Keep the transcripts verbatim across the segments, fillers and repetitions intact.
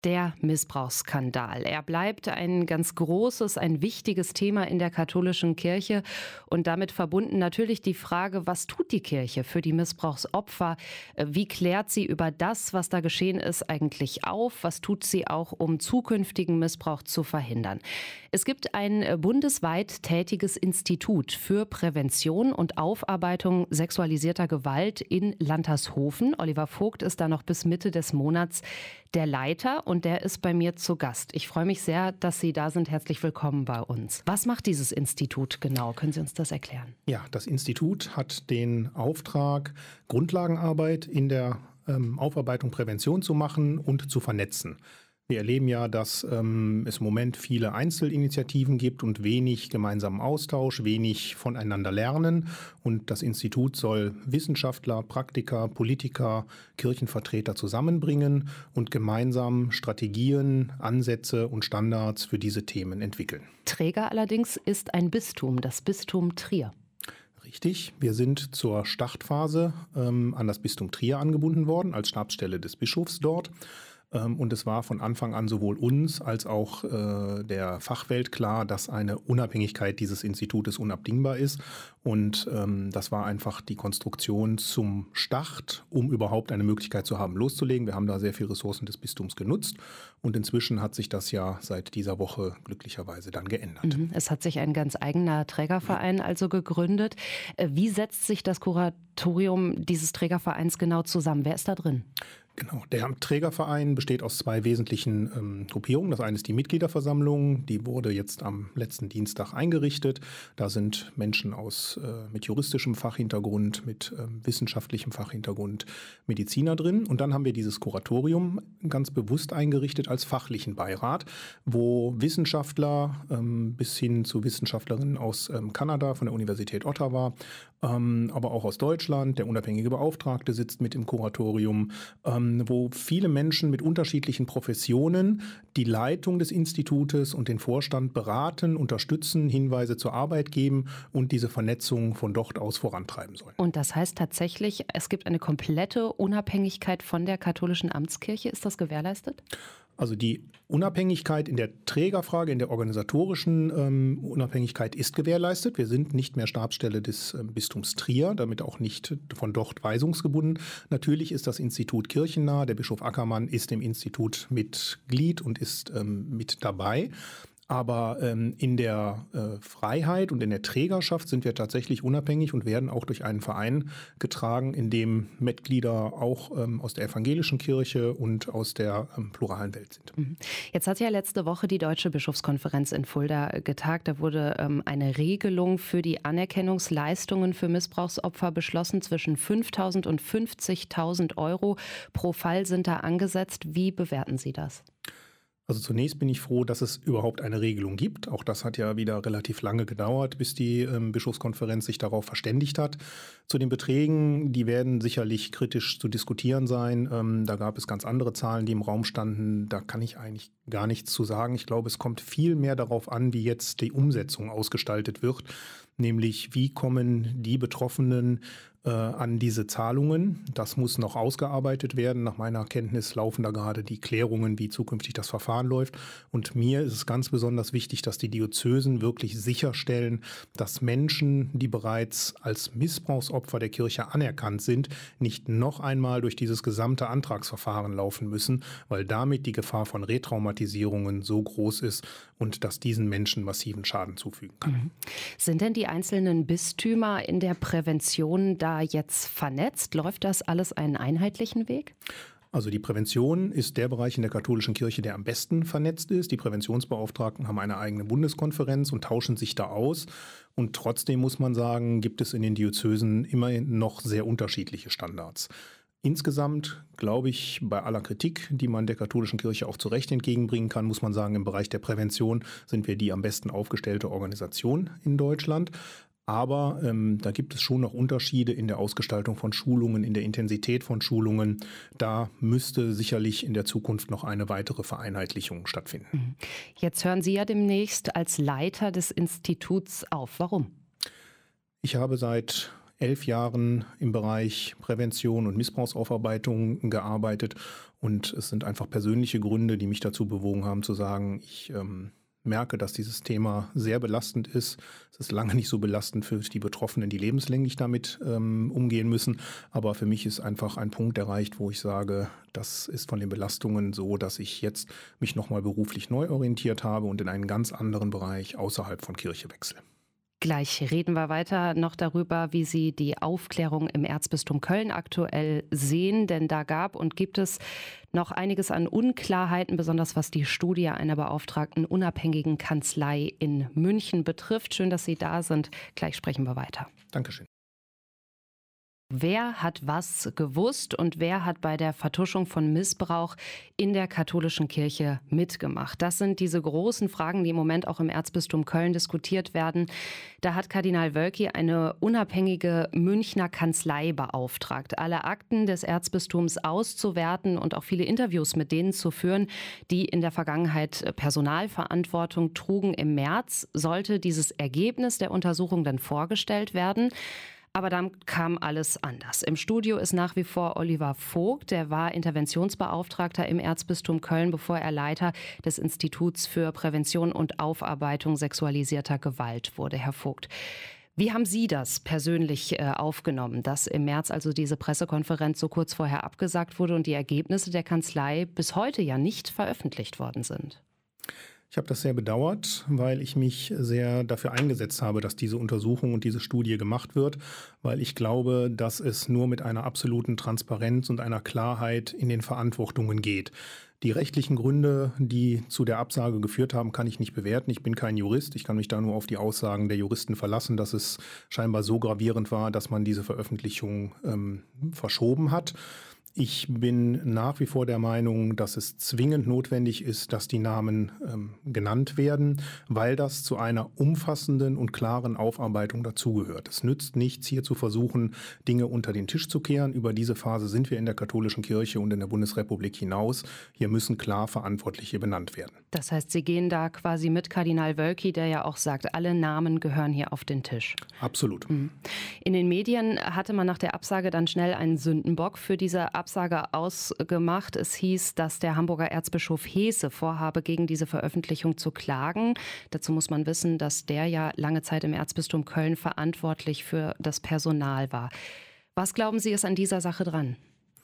Der Missbrauchsskandal. Er bleibt ein ganz großes, ein wichtiges Thema in der katholischen Kirche und damit verbunden natürlich die Frage, was tut die Kirche für die Missbrauchsopfer? Wie klärt sie über das, was da geschehen ist, eigentlich auf? Was tut sie auch, um zukünftigen Missbrauch zu verhindern? Es gibt ein bundesweit tätiges Institut für Prävention und Aufarbeitung sexualisierter Gewalt in Lantershofen. Oliver Vogt ist da noch bis Mitte des Monats der Leiter und der ist bei mir zu Gast. Ich freue mich sehr, dass Sie da sind. Herzlich willkommen bei uns. Was macht dieses Institut genau? Können Sie uns das erklären? Ja, das Institut hat den Auftrag, Grundlagenarbeit in der ähm, Aufarbeitung Prävention zu machen und zu vernetzen. Wir erleben ja, dass ähm, es im Moment viele Einzelinitiativen gibt und wenig gemeinsamen Austausch, wenig voneinander lernen. Und das Institut soll Wissenschaftler, Praktiker, Politiker, Kirchenvertreter zusammenbringen und gemeinsam Strategien, Ansätze und Standards für diese Themen entwickeln. Träger allerdings ist ein Bistum, das Bistum Trier. Richtig, wir sind zur Startphase ähm, an das Bistum Trier angebunden worden, als Stabsstelle des Bischofs dort. Und es war von Anfang an sowohl uns als auch äh, der Fachwelt klar, dass eine Unabhängigkeit dieses Institutes unabdingbar ist. Und ähm, das war einfach die Konstruktion zum Start, um überhaupt eine Möglichkeit zu haben, loszulegen. Wir haben da sehr viele Ressourcen des Bistums genutzt. Und inzwischen hat sich das ja seit dieser Woche glücklicherweise dann geändert. Es hat sich ein ganz eigener Trägerverein also gegründet. Wie setzt sich das Kuratorium dieses Trägervereins genau zusammen? Wer ist da drin? Genau, der Trägerverein besteht aus zwei wesentlichen ähm, Gruppierungen. Das eine ist die Mitgliederversammlung, die wurde jetzt am letzten Dienstag eingerichtet. Da sind Menschen aus äh, mit juristischem Fachhintergrund, mit ähm, wissenschaftlichem Fachhintergrund, Mediziner drin. Und dann haben wir dieses Kuratorium ganz bewusst eingerichtet als fachlichen Beirat, wo Wissenschaftler ähm, bis hin zu Wissenschaftlerinnen aus ähm, Kanada von der Universität Ottawa, ähm, aber auch aus Deutschland, der unabhängige Beauftragte sitzt mit im Kuratorium, ähm, wo viele Menschen mit unterschiedlichen Professionen die Leitung des Institutes und den Vorstand beraten, unterstützen, Hinweise zur Arbeit geben und diese Vernetzung von dort aus vorantreiben sollen. Und das heißt tatsächlich, es gibt eine komplette Unabhängigkeit von der katholischen Amtskirche. Ist das gewährleistet? Also die Unabhängigkeit in der Trägerfrage, in der organisatorischen ähm, Unabhängigkeit ist gewährleistet. Wir sind nicht mehr Stabsstelle des ähm, Bistums Trier, damit auch nicht von dort weisungsgebunden. Natürlich ist das Institut kirchennah. Der Bischof Ackermann ist im Institut Mitglied und ist ähm, mit dabei. Aber ähm, in der äh, Freiheit und in der Trägerschaft sind wir tatsächlich unabhängig und werden auch durch einen Verein getragen, in dem Mitglieder auch ähm, aus der evangelischen Kirche und aus der ähm, pluralen Welt sind. Jetzt hat ja letzte Woche die Deutsche Bischofskonferenz in Fulda getagt. Da wurde ähm, eine Regelung für die Anerkennungsleistungen für Missbrauchsopfer beschlossen. Zwischen fünftausend und fünfzigtausend Euro pro Fall sind da angesetzt. Wie bewerten Sie das? Also zunächst bin ich froh, dass es überhaupt eine Regelung gibt. Auch das hat ja wieder relativ lange gedauert, bis die ähm, Bischofskonferenz sich darauf verständigt hat. Zu den Beträgen, die werden sicherlich kritisch zu diskutieren sein. Ähm, da gab es ganz andere Zahlen, die im Raum standen. Da kann ich eigentlich gar nichts zu sagen. Ich glaube, es kommt viel mehr darauf an, wie jetzt die Umsetzung ausgestaltet wird. Nämlich, wie kommen die Betroffenen äh, an diese Zahlungen? Das muss noch ausgearbeitet werden. Nach meiner Kenntnis laufen da gerade die Klärungen, wie zukünftig das Verfahren läuft. Und mir ist es ganz besonders wichtig, dass die Diözesen wirklich sicherstellen, dass Menschen, die bereits als Missbrauchsopfer der Kirche anerkannt sind, nicht noch einmal durch dieses gesamte Antragsverfahren laufen müssen, weil damit die Gefahr von Retraumatisierungen so groß ist und dass diesen Menschen massiven Schaden zufügen kann. Mhm. Sind denn die einzelnen Bistümer in der Prävention da jetzt vernetzt? Läuft das alles einen einheitlichen Weg? Also die Prävention ist der Bereich in der katholischen Kirche, der am besten vernetzt ist. Die Präventionsbeauftragten haben eine eigene Bundeskonferenz und tauschen sich da aus. Und trotzdem muss man sagen, gibt es in den Diözesen immerhin noch sehr unterschiedliche Standards. Insgesamt glaube ich, bei aller Kritik, die man der katholischen Kirche auch zu Recht entgegenbringen kann, muss man sagen, im Bereich der Prävention sind wir die am besten aufgestellte Organisation in Deutschland. Aber ähm, da gibt es schon noch Unterschiede in der Ausgestaltung von Schulungen, in der Intensität von Schulungen. Da müsste sicherlich in der Zukunft noch eine weitere Vereinheitlichung stattfinden. Jetzt hören Sie ja demnächst als Leiter des Instituts auf. Warum? Ich habe seit elf Jahren im Bereich Prävention und Missbrauchsaufarbeitung gearbeitet und es sind einfach persönliche Gründe, die mich dazu bewogen haben zu sagen, ich ähm, merke, dass dieses Thema sehr belastend ist. Es ist lange nicht so belastend für die Betroffenen, die lebenslänglich damit ähm, umgehen müssen. Aber für mich ist einfach ein Punkt erreicht, wo ich sage, das ist von den Belastungen so, dass ich jetzt mich nochmal beruflich neu orientiert habe und in einen ganz anderen Bereich außerhalb von Kirche wechsle. Gleich reden wir weiter noch darüber, wie Sie die Aufklärung im Erzbistum Köln aktuell sehen, denn da gab und gibt es noch einiges an Unklarheiten, besonders was die Studie einer beauftragten unabhängigen Kanzlei in München betrifft. Schön, dass Sie da sind. Gleich sprechen wir weiter. Dankeschön. Wer hat was gewusst und wer hat bei der Vertuschung von Missbrauch in der katholischen Kirche mitgemacht? Das sind diese großen Fragen, die im Moment auch im Erzbistum Köln diskutiert werden. Da hat Kardinal Wölki eine unabhängige Münchner Kanzlei beauftragt, alle Akten des Erzbistums auszuwerten und auch viele Interviews mit denen zu führen, die in der Vergangenheit Personalverantwortung trugen. Im März sollte dieses Ergebnis der Untersuchung dann vorgestellt werden. Aber dann kam alles anders. Im Studio ist nach wie vor Oliver Vogt. Der war Interventionsbeauftragter im Erzbistum Köln, bevor er Leiter des Instituts für Prävention und Aufarbeitung sexualisierter Gewalt wurde. Herr Vogt, wie haben Sie das persönlich äh, aufgenommen, dass im März also diese Pressekonferenz so kurz vorher abgesagt wurde und die Ergebnisse der Kanzlei bis heute ja nicht veröffentlicht worden sind? Ich habe das sehr bedauert, weil ich mich sehr dafür eingesetzt habe, dass diese Untersuchung und diese Studie gemacht wird, weil ich glaube, dass es nur mit einer absoluten Transparenz und einer Klarheit in den Verantwortungen geht. Die rechtlichen Gründe, die zu der Absage geführt haben, kann ich nicht bewerten. Ich bin kein Jurist. Ich kann mich da nur auf die Aussagen der Juristen verlassen, dass es scheinbar so gravierend war, dass man diese Veröffentlichung ähm, verschoben hat. Ich bin nach wie vor der Meinung, dass es zwingend notwendig ist, dass die Namen ähm, genannt werden, weil das zu einer umfassenden und klaren Aufarbeitung dazugehört. Es nützt nichts, hier zu versuchen, Dinge unter den Tisch zu kehren. Über diese Phase sind wir in der katholischen Kirche und in der Bundesrepublik hinaus. Hier müssen klar Verantwortliche benannt werden. Das heißt, Sie gehen da quasi mit Kardinal Wölki, der ja auch sagt, alle Namen gehören hier auf den Tisch. Absolut. In den Medien hatte man nach der Absage dann schnell einen Sündenbock für diese Absage ausgemacht. Es hieß, dass der Hamburger Erzbischof Heese vorhabe, gegen diese Veröffentlichung zu klagen. Dazu muss man wissen, dass der ja lange Zeit im Erzbistum Köln verantwortlich für das Personal war. Was glauben Sie, ist an dieser Sache dran?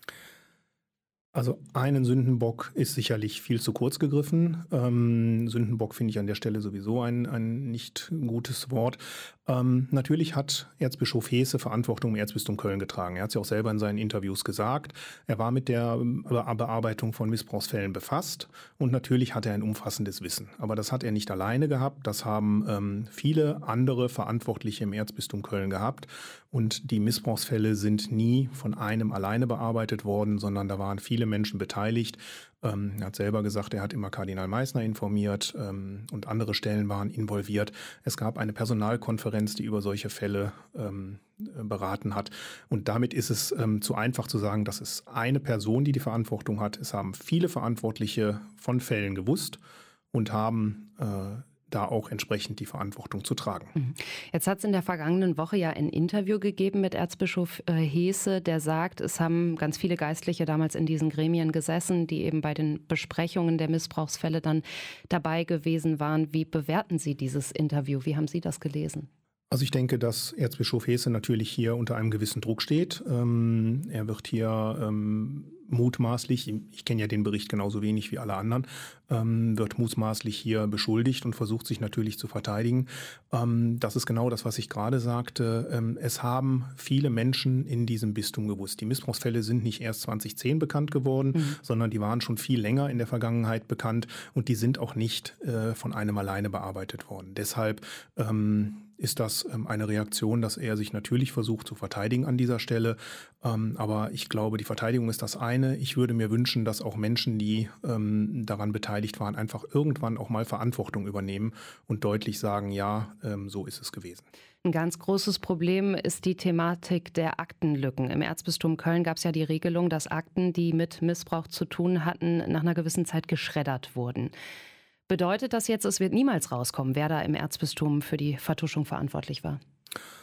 Also einen Sündenbock ist sicherlich viel zu kurz gegriffen. Ähm, Sündenbock finde ich an der Stelle sowieso ein, ein nicht gutes Wort. Ähm, natürlich hat Erzbischof Heese Verantwortung im Erzbistum Köln getragen. Er hat es ja auch selber in seinen Interviews gesagt. Er war mit der Bearbeitung von Missbrauchsfällen befasst und natürlich hat er ein umfassendes Wissen. Aber das hat er nicht alleine gehabt. Das haben ähm, viele andere Verantwortliche im Erzbistum Köln gehabt. Und die Missbrauchsfälle sind nie von einem alleine bearbeitet worden, sondern da waren viele Menschen beteiligt. Ähm, er hat selber gesagt, er hat immer Kardinal Meissner informiert ähm, und andere Stellen waren involviert. Es gab eine Personalkonferenz, die über solche Fälle ähm, beraten hat. Und damit ist es ähm, zu einfach zu sagen, dass es eine Person, die die Verantwortung hat. Es haben viele Verantwortliche von Fällen gewusst und haben äh, da auch entsprechend die Verantwortung zu tragen. Jetzt hat es in der vergangenen Woche ja ein Interview gegeben mit Erzbischof äh, Heese, der sagt, es haben ganz viele Geistliche damals in diesen Gremien gesessen, die eben bei den Besprechungen der Missbrauchsfälle dann dabei gewesen waren. Wie bewerten Sie dieses Interview? Wie haben Sie das gelesen? Also ich denke, dass Erzbischof Heese natürlich hier unter einem gewissen Druck steht. Ähm, er wird hier ähm, mutmaßlich, ich kenne ja den Bericht genauso wenig wie alle anderen, ähm, wird mutmaßlich hier beschuldigt und versucht sich natürlich zu verteidigen. Ähm, das ist genau das, was ich gerade sagte. Ähm, es haben viele Menschen in diesem Bistum gewusst. Die Missbrauchsfälle sind nicht erst zwanzig zehn bekannt geworden, mhm. sondern die waren schon viel länger in der Vergangenheit bekannt und die sind auch nicht äh, von einem alleine bearbeitet worden. Deshalb ähm, ist das ähm, eine Reaktion, dass er sich natürlich versucht zu verteidigen an dieser Stelle. Ähm, aber ich glaube, die Verteidigung ist das eine. Ich würde mir wünschen, dass auch Menschen, die ähm, daran beteiligt waren, einfach irgendwann auch mal Verantwortung übernehmen und deutlich sagen, ja, ähm, so ist es gewesen. Ein ganz großes Problem ist die Thematik der Aktenlücken. Im Erzbistum Köln gab es ja die Regelung, dass Akten, die mit Missbrauch zu tun hatten, nach einer gewissen Zeit geschreddert wurden. Bedeutet das jetzt, es wird niemals rauskommen, wer da im Erzbistum für die Vertuschung verantwortlich war?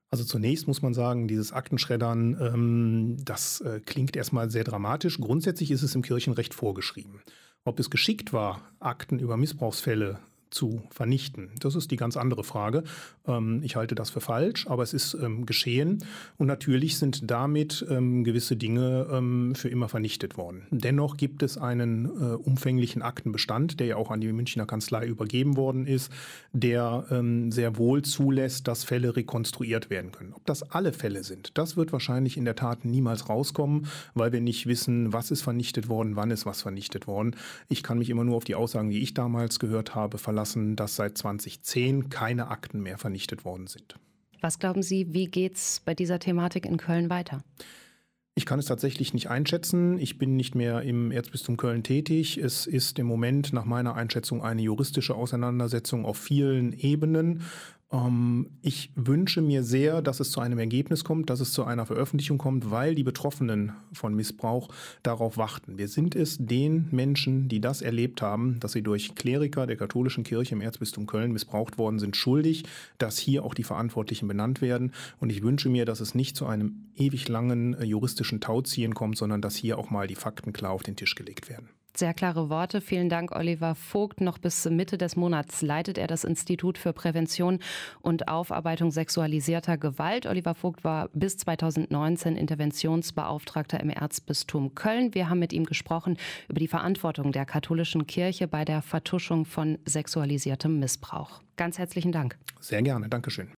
Also zunächst muss man sagen, dieses Aktenschreddern, ähm, das äh, klingt erstmal sehr dramatisch. Grundsätzlich ist es im Kirchenrecht vorgeschrieben. Ob es geschickt war, Akten über Missbrauchsfälle zu vernichten, das ist die ganz andere Frage. Ähm, ich halte das für falsch, aber es ist ähm, geschehen. Und natürlich sind damit ähm, gewisse Dinge ähm, für immer vernichtet worden. Dennoch gibt es einen äh, umfänglichen Aktenbestand, der ja auch an die Münchner Kanzlei übergeben worden ist, der ähm, sehr wohl zulässt, dass Fälle rekonstruiert werden können. Ob das alle Fälle sind, das wird wahrscheinlich in der Tat niemals rauskommen, weil wir nicht wissen, was ist vernichtet worden, wann ist was vernichtet worden. Ich kann mich immer nur auf die Aussagen, die ich damals gehört habe, verlassen, dass seit zweitausendzehn keine Akten mehr vernichtet worden sind. Was glauben Sie, wie geht's bei dieser Thematik in Köln weiter? Ich kann es tatsächlich nicht einschätzen. Ich bin nicht mehr im Erzbistum Köln tätig. Es ist im Moment nach meiner Einschätzung eine juristische Auseinandersetzung auf vielen Ebenen. Ähm, ich wünsche mir sehr, dass es zu einem Ergebnis kommt, dass es zu einer Veröffentlichung kommt, weil die Betroffenen von Missbrauch darauf warten. Wir sind es den Menschen, die das erlebt haben, dass sie durch Kleriker der katholischen Kirche im Erzbistum Köln missbraucht worden sind, schuldig, dass hier auch die Verantwortlichen benannt werden. Und ich wünsche mir, dass es nicht zu einem ewig langen äh, juristischen Tauziehen kommt, sondern dass hier auch mal die Fakten klar auf den Tisch gelegt werden. Sehr klare Worte. Vielen Dank, Oliver Vogt. Noch bis Mitte des Monats leitet er das Institut für Prävention und Aufarbeitung sexualisierter Gewalt. Oliver Vogt war bis zweitausendneunzehn Interventionsbeauftragter im Erzbistum Köln. Wir haben mit ihm gesprochen über die Verantwortung der katholischen Kirche bei der Vertuschung von sexualisiertem Missbrauch. Ganz herzlichen Dank. Sehr gerne. Dankeschön.